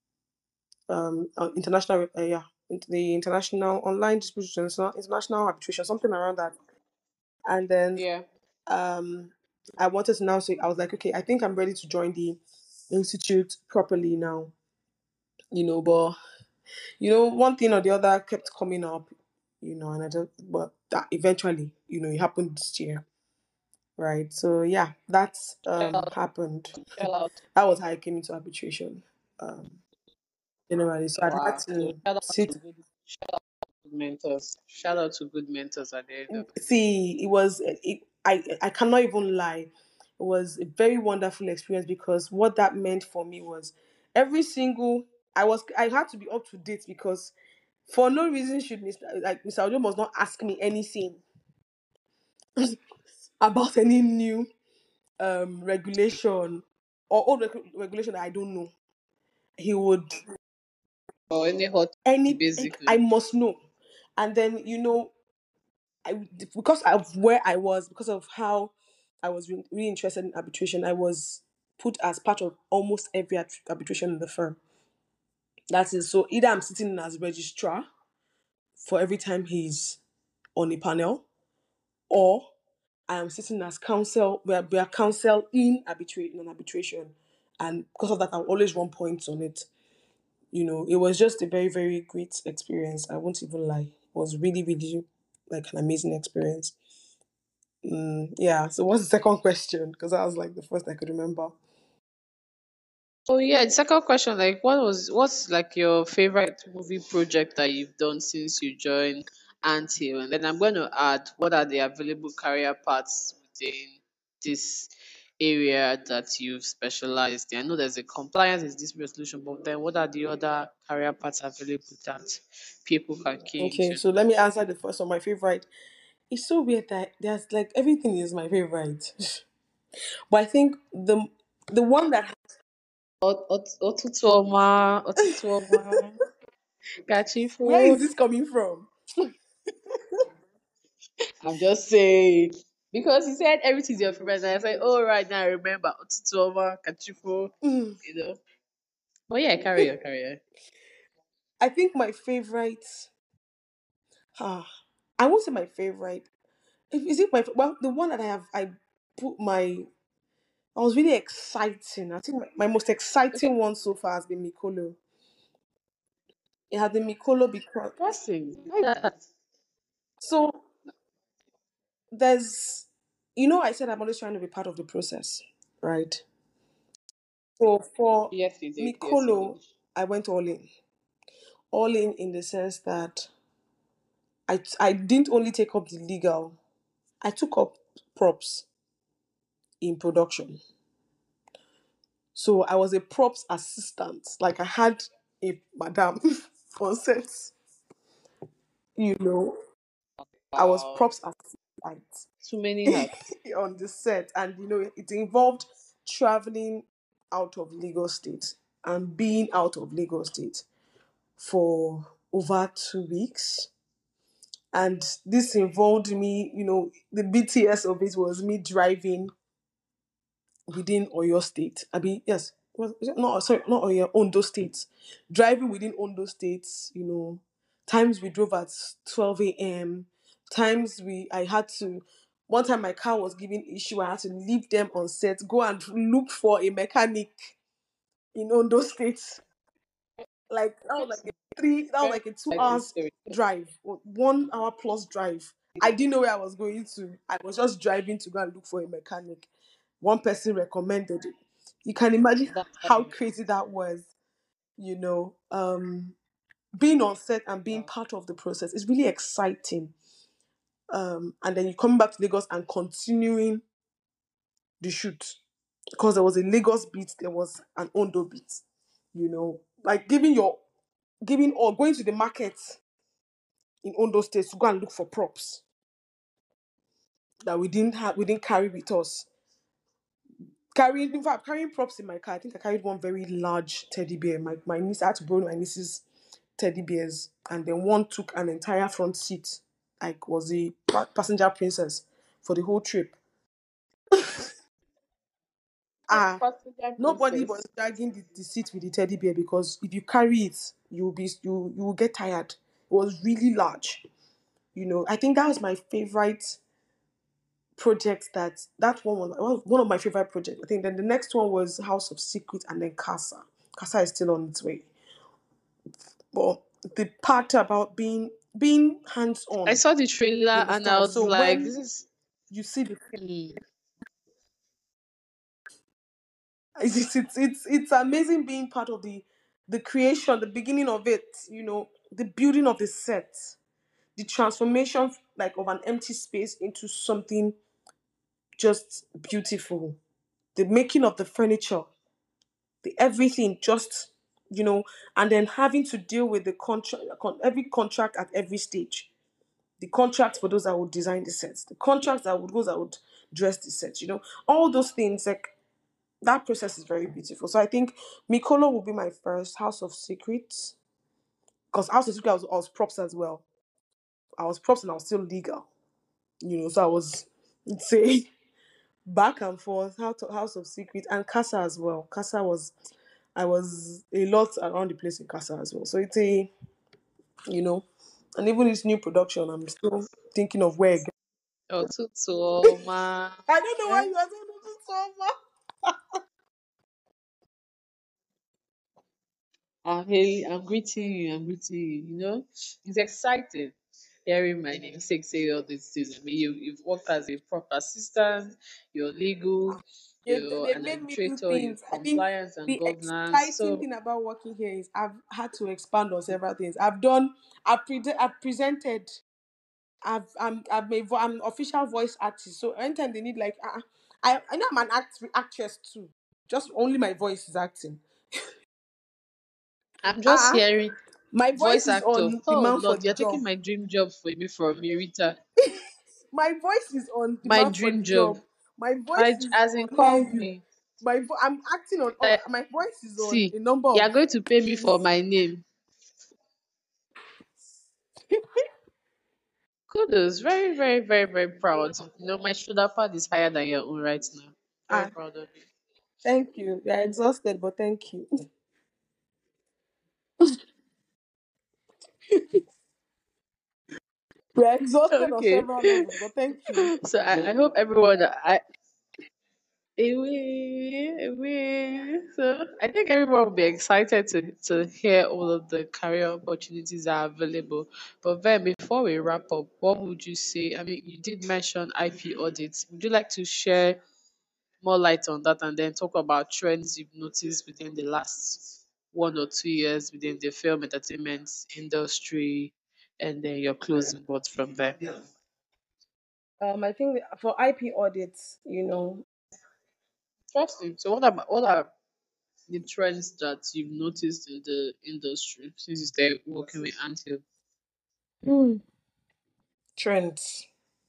[SPEAKER 3] Um, uh, international, uh, yeah, int- the international online dispute resolution, international arbitration, something around that. And then
[SPEAKER 2] Yeah.
[SPEAKER 3] um, I wanted to now say, I was like, okay, I think I'm ready to join the institute properly now. You know, but you know, one thing or the other kept coming up, you know, and I just, but that eventually, you know, it happened this year, right? So yeah, that's
[SPEAKER 2] Shout
[SPEAKER 3] um
[SPEAKER 2] out,
[SPEAKER 3] happened.
[SPEAKER 2] shout out.
[SPEAKER 3] That was how I came into arbitration, um, generally. So I had
[SPEAKER 2] Wow. So
[SPEAKER 3] to
[SPEAKER 2] shout out to
[SPEAKER 3] sit.
[SPEAKER 2] good shout out to good mentors. Shout out to good mentors at the end of the day.
[SPEAKER 3] See, it was. It, I I cannot even lie. It was a very wonderful experience, because what that meant for me was every single. I was. I had to be up to date, because for no reason should Mister like Mister Ojo must not ask me anything about any new um regulation or old reg- regulation that I don't know. He would
[SPEAKER 2] Or any hot tea,
[SPEAKER 3] any I
[SPEAKER 2] basically.
[SPEAKER 3] must know, and then you know I because of where I was, because of how I was re- really interested in arbitration, I was put as part of almost every arbit- arbitration in the firm. That is, so either I'm sitting in as registrar for every time he's on a panel, or I am sitting as counsel. We are, we are counsel in arbitration in arbitration, and because of that, I'll always run points on it. You know, it was just a very very great experience. I won't even lie. It was really really like an amazing experience. Mm, yeah. So what's the second question? Because that was like the first I could remember.
[SPEAKER 2] Oh yeah, the second question, like what was what's like your favorite movie project that you've done since you joined Anthill? And then I'm going to add what are the available career paths within this area that you've specialized in? I know there's a compliance, is this resolution, but then what are the other career paths available that people can key
[SPEAKER 3] Okay,
[SPEAKER 2] into?
[SPEAKER 3] so let me answer the first one. My favorite. It's so weird that there's like everything is my favorite, but I think the the one that
[SPEAKER 2] Ot- ot- Ọtụtụ ọma, ọtụtụ ọma, Gachifo.
[SPEAKER 3] where is this coming from?
[SPEAKER 2] I'm just saying. Because he said everything's your favorite. And I said, oh, right now I remember. Ọtụtụ ọma, Gachifo.
[SPEAKER 3] Mm,
[SPEAKER 2] You know. But yeah, carry on, carry on.
[SPEAKER 3] I think my favorite. Ah, I won't say my favorite. If is it my well the one that I have I put my I was really exciting. I think my, my most
[SPEAKER 2] Okay.
[SPEAKER 3] exciting one so far has been Mikolo. It has been Mikolo because
[SPEAKER 2] Interesting. Why that?
[SPEAKER 3] so there's you know I said I'm always trying to be part of the process, right? So for
[SPEAKER 2] Yes, you did. Yes, you did.
[SPEAKER 3] Mikolo, I went all in. All in in the sense that I I didn't only take up the legal, I took up props in production. So I was a props assistant. Like I had a madam on set, you know. I was
[SPEAKER 2] Wow.
[SPEAKER 3] props assistant
[SPEAKER 2] Too many hats.
[SPEAKER 3] on the set, and you know, it involved traveling out of Lagos State and being out of Lagos State for over two weeks. And this involved me, you know, the B T S of it was me driving within Oyo State. I mean, yes, was is it not sorry, not Oyo, Ondo State. Driving within Ondo State, you know, times we drove at twelve a m. Times we I had to one time my car was giving issue, I had to leave them on set, go and look for a mechanic in Ondo State. Like that was like a three that was
[SPEAKER 2] Very
[SPEAKER 3] like a two
[SPEAKER 2] exciting
[SPEAKER 3] hours
[SPEAKER 2] story.
[SPEAKER 3] drive, or one hour plus drive. I didn't know where I was going to. I was just driving to go and look for a mechanic. One person recommended it. You can imagine
[SPEAKER 2] That's how
[SPEAKER 3] how
[SPEAKER 2] you
[SPEAKER 3] crazy that was, you know. Um being on set and being
[SPEAKER 2] wow.
[SPEAKER 3] part of the process is really exciting. Um and then you come back to Lagos and continuing the shoot. Because there was a Lagos beat, there was an Ondo beat. You know, like giving your giving or going to the market in Ondo State to go and look for props that we didn't have, we didn't carry with us. Carrying, in fact, carrying props in my car. I think I carried one very large teddy bear. My my niece, I had to borrow my niece's teddy bears, and then one took an entire front seat, like was a pa- passenger princess for the whole trip. Ah,
[SPEAKER 2] Passenger
[SPEAKER 3] nobody was
[SPEAKER 2] princess.
[SPEAKER 3] dragging the, the seat with the teddy bear because if you carry it, you'll be you you will get tired. It was really large. You know, I think that was my favorite project that that one was one one of my favorite projects. I think then the next one was House of Secret and then Casa. Casa is still on its way. But the part about being being hands
[SPEAKER 2] I
[SPEAKER 3] on,
[SPEAKER 2] saw the
[SPEAKER 3] you
[SPEAKER 2] trailer and I
[SPEAKER 3] understand?
[SPEAKER 2] was
[SPEAKER 3] So
[SPEAKER 2] like,
[SPEAKER 3] when
[SPEAKER 2] this is.
[SPEAKER 3] you see the
[SPEAKER 2] Hmm.
[SPEAKER 3] it's it's it's, it's amazing being part of the the creation, the beginning of it, you know, the building of the set, the transformation like of an empty space into something just beautiful. The making of the furniture, the everything just you know and then having to deal with the contract con- every contract at every stage, the contracts for those that would design the sets, the contracts that would those that would dress the sets, you know all those things. Like that process is very beautiful. So I think Mikolo will be my first. House of Secrets, because House of Secrets, I was, I was props as well. I was props and I was still legal, you know so I was say back and forth. House of House of Secret and Casa as well. Casa was I was a lot around the place in Casa as well. So it's a, you know, and even this new production, I'm still thinking of where. Again.
[SPEAKER 2] Ọtụtụ ọma.
[SPEAKER 3] I don't know why
[SPEAKER 2] Eh?
[SPEAKER 3] you are saying this so much.
[SPEAKER 2] I'm really, I'm greeting you. I'm greeting you. You know, it's exciting hearing my namesake say all these things. I mean, you, you've worked as a proper assistant, you're legal,
[SPEAKER 3] They,
[SPEAKER 2] you're
[SPEAKER 3] they
[SPEAKER 2] an
[SPEAKER 3] made me do
[SPEAKER 2] administrator, you're
[SPEAKER 3] things. I think
[SPEAKER 2] compliance and
[SPEAKER 3] the
[SPEAKER 2] governance.
[SPEAKER 3] exciting
[SPEAKER 2] So,
[SPEAKER 3] thing about working here is I've had to expand on several things. I've done, I've, pre- I've presented, I've, I'm, I'm, a, vo- I'm an official voice artist. So anytime they need like, uh, I, I know I'm an act, actress too. Just only my voice is acting.
[SPEAKER 2] I'm just
[SPEAKER 3] Ah,
[SPEAKER 2] hearing
[SPEAKER 3] my voice
[SPEAKER 2] voice
[SPEAKER 3] is
[SPEAKER 2] actor.
[SPEAKER 3] on
[SPEAKER 2] Oh
[SPEAKER 3] demand for
[SPEAKER 2] Lord,
[SPEAKER 3] the
[SPEAKER 2] you're taking
[SPEAKER 3] job.
[SPEAKER 2] my dream job for me from me, Rita.
[SPEAKER 3] My voice is on
[SPEAKER 2] My
[SPEAKER 3] demand for the
[SPEAKER 2] dream job.
[SPEAKER 3] job. My voice
[SPEAKER 2] I
[SPEAKER 3] is
[SPEAKER 2] as in
[SPEAKER 3] on Hear
[SPEAKER 2] call
[SPEAKER 3] You.
[SPEAKER 2] me.
[SPEAKER 3] My vo- I'm acting on. Oh,
[SPEAKER 2] Like,
[SPEAKER 3] my voice is on
[SPEAKER 2] see,
[SPEAKER 3] a number
[SPEAKER 2] you
[SPEAKER 3] of
[SPEAKER 2] are going to pay me for
[SPEAKER 3] things.
[SPEAKER 2] my name. Kudos. Very, very, very, very proud. You know, my shoulder pad is higher than your own right now. Very
[SPEAKER 3] Ah,
[SPEAKER 2] proud of you.
[SPEAKER 3] thank you. You're exhausted, but thank you. We're exhausted on
[SPEAKER 2] Okay.
[SPEAKER 3] several levels, but thank you.
[SPEAKER 2] So I, I hope everyone I Away, away. So I think everyone will be excited to, to hear all of the career opportunities that are available. But then before we wrap up, what would you say? I mean, you did mention I P audits. Would you like to share more light on that and then talk about trends you've noticed within the last one or two years within the film entertainment industry and then your closing thoughts from there?
[SPEAKER 3] Um, I think for I P audits, you know,
[SPEAKER 2] Interesting. So what about what are the trends that you've noticed in the industry since you started working with Anthill?
[SPEAKER 3] hmm, trends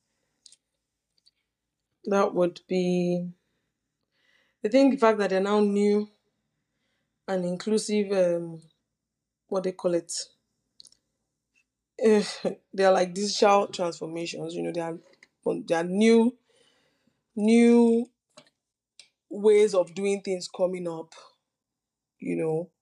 [SPEAKER 3] that would be. I think the fact that they're now new and inclusive. Um, what they call it. They are like digital transformations. You know, they are they are new new ways of doing things coming up. You know,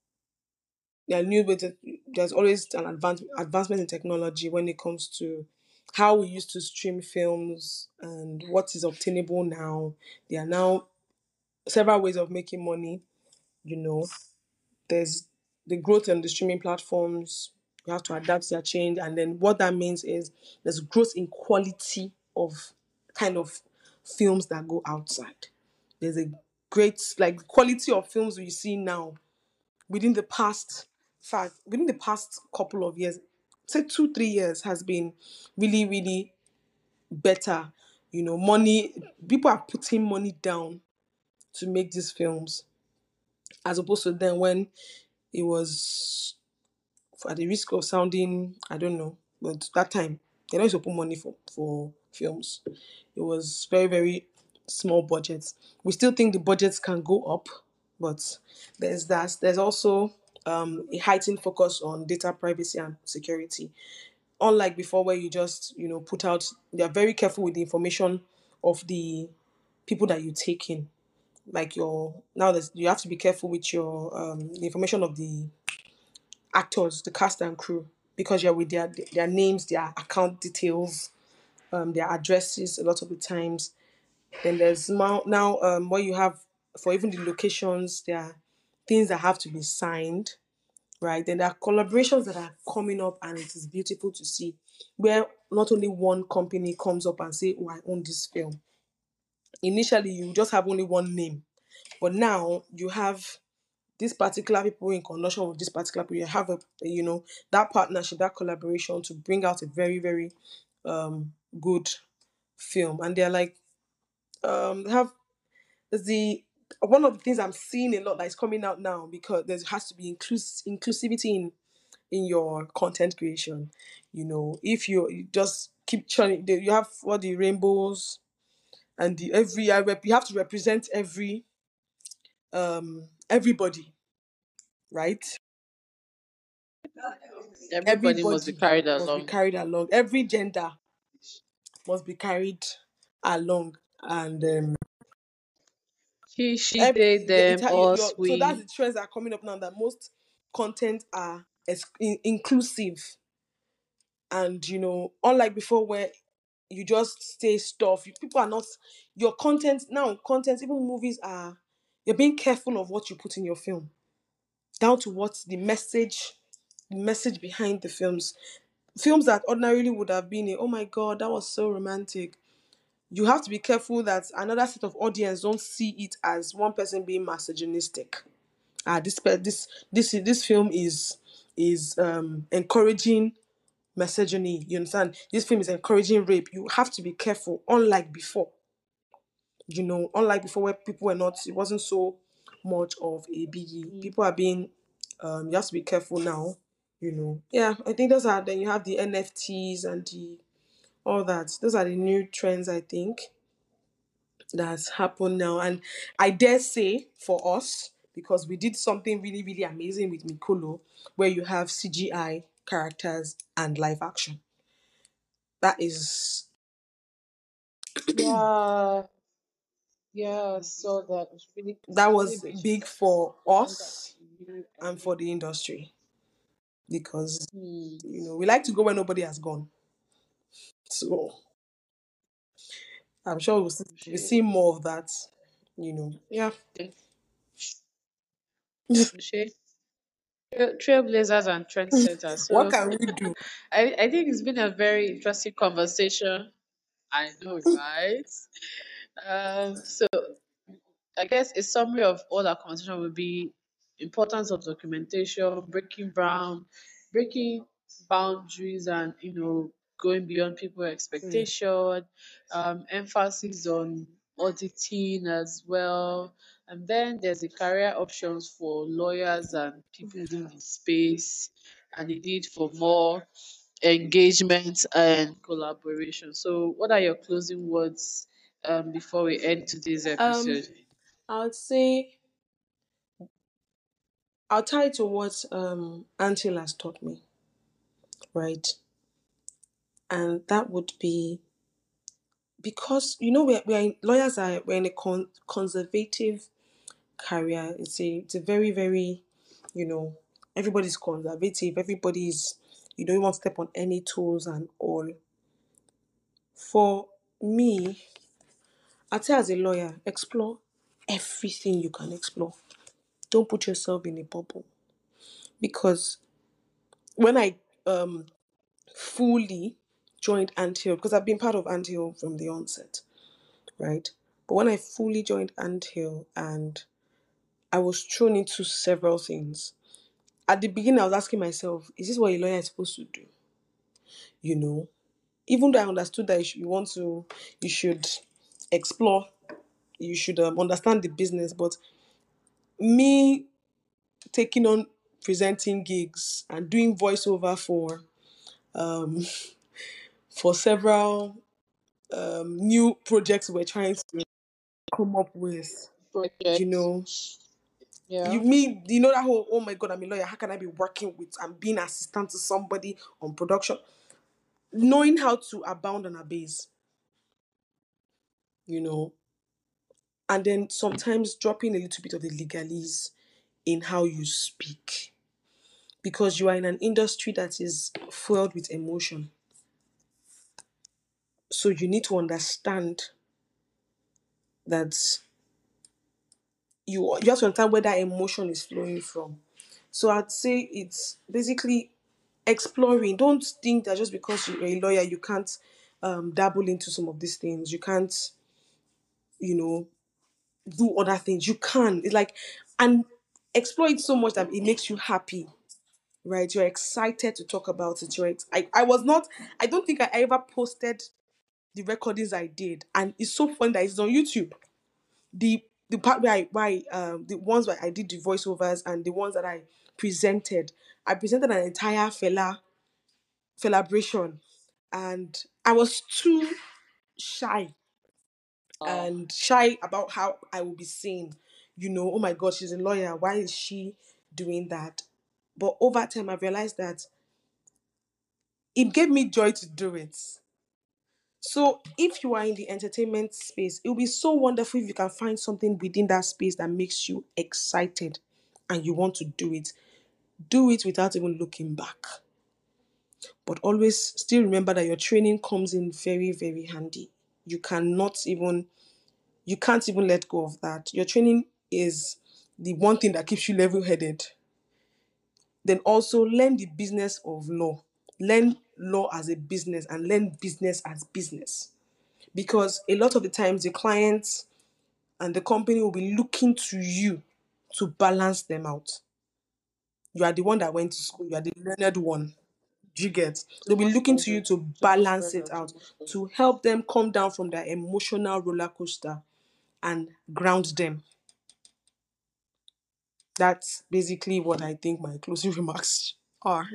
[SPEAKER 3] there are new ways. There's always an advance, advancement in technology when it comes to how we used to stream films and what is obtainable now. There are now several ways of making money. You know, there's the growth in the streaming platforms. You have to adapt to that change, and then what that means is there's growth in quality of kind of films that go outside. There's a great like quality of films we see now within the past fact within the past couple of years, say two three years, has been really really better. You know, money people are putting money down to make these films as opposed to then when it was, at the risk of sounding, I don't know, but that time they don't used to put money for for films. It was very very small budgets. We still think the budgets can go up, but there's that. There's also um, a heightened focus on data privacy and security. Unlike before, where you just you know put out, they are very careful with the information of the people that you take in. Like your now, there's, you have to be careful with your um, the information of the actors, the cast and crew, because you're with their their names, their account details, um, their addresses. A lot of the times, then there's now now um, what you have for even the locations. There are things that have to be signed, right? Then there are collaborations that are coming up, and it is beautiful to see where not only one company comes up and say, "Oh, I own this film." Initially, you just have only one name, but now you have this particular people in conjunction with this particular people. You have a you know that partnership, that collaboration to bring out a very very um good film. And they're like um they have there's the one of the things I'm seeing a lot that is coming out now, because there has to be inclus- inclusivity in in your content creation. You know, if you, you just keep trying, you have all the rainbows and the every I rep, you have to represent every um everybody, right?
[SPEAKER 2] Everybody must be
[SPEAKER 3] Everybody
[SPEAKER 2] carried
[SPEAKER 3] must be
[SPEAKER 2] along.
[SPEAKER 3] carried along. Every gender must be carried along, and um,
[SPEAKER 2] He, she,
[SPEAKER 3] every,
[SPEAKER 2] they,
[SPEAKER 3] it,
[SPEAKER 2] them,
[SPEAKER 3] it, your, your,
[SPEAKER 2] us,
[SPEAKER 3] so that's
[SPEAKER 2] we.
[SPEAKER 3] the trends that are coming up now. That most content are ex- in, inclusive, and you know, unlike before where you just say stuff, you, people are not your content now. Content, even movies are. You're being careful of what you put in your film, down to what the message, the message behind the films. Films that ordinarily would have been a, oh my god, that was so romantic. You have to be careful that another set of audience don't see it as one person being misogynistic. Ah, this pe- this this this film is is um encouraging misogyny. You understand? This film is encouraging rape. You have to be careful. Unlike before, You know, unlike before where people were not, it wasn't so much of a biggie.
[SPEAKER 2] Mm.
[SPEAKER 3] People are being, um, you have to be careful now. You know, yeah. I think those are. Then you have the N F Ts and the all that. Those are the new trends. I think that's happened now. And I dare say for us, because we did something really, really amazing with Mikolo, where you have C G I characters and live action. That is
[SPEAKER 2] Yeah, yeah, so that was really,
[SPEAKER 3] that
[SPEAKER 2] really
[SPEAKER 3] was big
[SPEAKER 2] beautiful.
[SPEAKER 3] for
[SPEAKER 2] I think
[SPEAKER 3] us
[SPEAKER 2] that's really
[SPEAKER 3] and for
[SPEAKER 2] amazing.
[SPEAKER 3] the industry because
[SPEAKER 2] Hmm.
[SPEAKER 3] you know we like to go where nobody has gone. So I'm sure we'll see, we'll
[SPEAKER 2] She,
[SPEAKER 3] see more of that. You know, yeah.
[SPEAKER 2] she, trailblazers and trendsetters.
[SPEAKER 3] What
[SPEAKER 2] So
[SPEAKER 3] can we do?
[SPEAKER 2] I, I think it's been a very interesting conversation. I know, right? Um, so I guess a summary of all our conversation would be importance of documentation, breaking down, breaking boundaries, and you know going beyond people's
[SPEAKER 3] Mm.
[SPEAKER 2] expectation. Um, emphasis on auditing as well, and then there's the career options for lawyers and people within the space, and the need for more engagement and collaboration. So, what are your closing words um, before we end today's
[SPEAKER 3] Um,
[SPEAKER 2] episode?
[SPEAKER 3] I would say I'll tie it to what um Auntie has taught me, right? And that would be because you know we're, we're in, lawyers are we're in a con- conservative career. It's a it's a very very you know everybody's conservative. Everybody's you don't want to step on any toes and all. For me, I'd say as a lawyer, explore everything you can explore. Don't put yourself in a bubble because when I um fully joined Anthill, because I've been part of Anthill from the onset, right? But when I fully joined Anthill and I was thrown into several things. At the beginning, I was asking myself, is this what a lawyer is supposed to do? You know, even though I understood that you, should, you want to, you should explore, you should um, understand the business, but me taking on presenting gigs and doing voiceover for um for several um new projects we're trying to come up with, you
[SPEAKER 2] Project.
[SPEAKER 3] know, you
[SPEAKER 2] Yeah.
[SPEAKER 3] me you know that whole oh my god, I'm a lawyer, how can I be working with and being assistant to somebody on production, knowing how to abound and abase, you know, and then sometimes dropping a little bit of the legalese in how you speak because you are in an industry that is filled with emotion. So you need to understand that you you have to understand where that emotion is flowing from. So I'd say it's basically exploring. Don't think that just because you're a lawyer you can't um, dabble into some of these things. You can't, you know, do other things. You can. It's like and explore it so much that it makes you happy. Right? You're excited to talk about it. You're ex- I, I was not, I don't think I ever posted the recordings I did. And it's so fun that it's on YouTube. The the part where I why um the ones where I did the voiceovers and the ones that I presented. I presented an entire fella celebration and I was too shy
[SPEAKER 2] Oh.
[SPEAKER 3] and shy about how I will be seen. You know, oh my god, she's a lawyer. Why is she doing that? But over time, I realized that it gave me joy to do it. So, if you are in the entertainment space, it will be so wonderful if you can find something within that space that makes you excited and you want to do it. Do it without even looking back. But always still remember that your training comes in very, very handy. You cannot even you can't even let go of that. Your training is the one thing that keeps you level headed. Then also learn the business of law. Learn law as a business and learn business as business. Because a lot of the times the clients and the company will be looking to you to balance them out. You are the one that went to school, you are the learned one. Do you get?
[SPEAKER 2] Too
[SPEAKER 3] They'll be
[SPEAKER 2] much
[SPEAKER 3] looking to you
[SPEAKER 2] pressure.
[SPEAKER 3] to
[SPEAKER 2] Too much
[SPEAKER 3] balance
[SPEAKER 2] pressure.
[SPEAKER 3] it
[SPEAKER 2] Too
[SPEAKER 3] out,
[SPEAKER 2] much pressure.
[SPEAKER 3] to help them come down from their emotional roller coaster. and ground them. That's basically what I think my closing remarks are.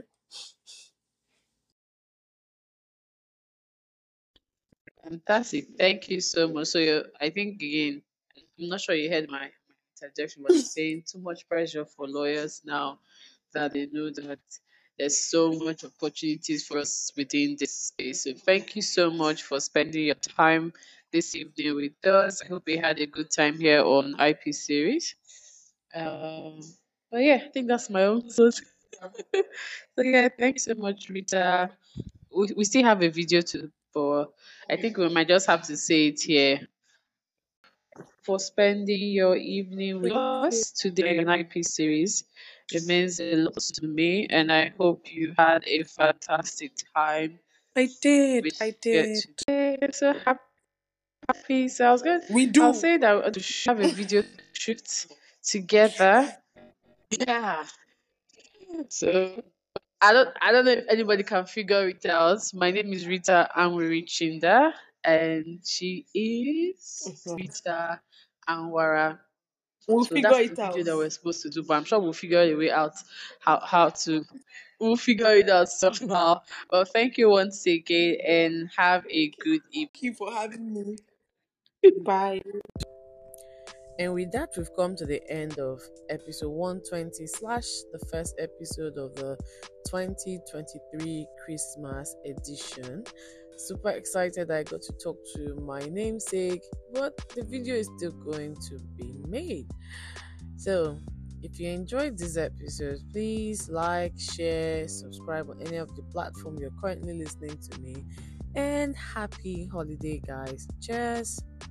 [SPEAKER 2] Fantastic. Thank you so much. So you I think again, I'm not sure you heard my, my interjection, but I'm saying too much pressure for lawyers now that they know that there's so much opportunities for us within this space. So thank you so much for spending your time this evening with us. I hope you had a good time here on I P series. Um, but yeah, I think that's my own. So, so yeah, thanks so much, Rita. We, we still have a video to, but I think we might just have to say it here. For spending your evening with us today on I P series. It means a lot to me, and I hope you had a fantastic time
[SPEAKER 3] I did.
[SPEAKER 2] with
[SPEAKER 3] I
[SPEAKER 2] here
[SPEAKER 3] did.
[SPEAKER 2] today. So happy. So I was good.
[SPEAKER 3] We
[SPEAKER 2] I'll
[SPEAKER 3] do.
[SPEAKER 2] say that we want to sh- have a video shoot together. Yeah. So I don't I don't know if anybody can figure it out. My name is Rita Anwiri Chinda, and she is
[SPEAKER 3] Mhm.
[SPEAKER 2] Rita Anwara.
[SPEAKER 3] We'll
[SPEAKER 2] So
[SPEAKER 3] figure
[SPEAKER 2] that's the
[SPEAKER 3] it
[SPEAKER 2] video
[SPEAKER 3] out.
[SPEAKER 2] that we're supposed to do, but I'm sure we'll figure a way out how how to we'll figure it out somehow. Well, thank you once again and have a good evening.
[SPEAKER 3] Thank you for having me. Bye.
[SPEAKER 1] And with that, we've come to the end of episode one twenty slash the first episode of the twenty twenty-three Christmas edition. Super excited that I got to talk to my namesake, but the video is still going to be made. So, if you enjoyed this episode, please like, share, subscribe on any of the platform you're currently listening to me. And happy holiday, guys. Cheers.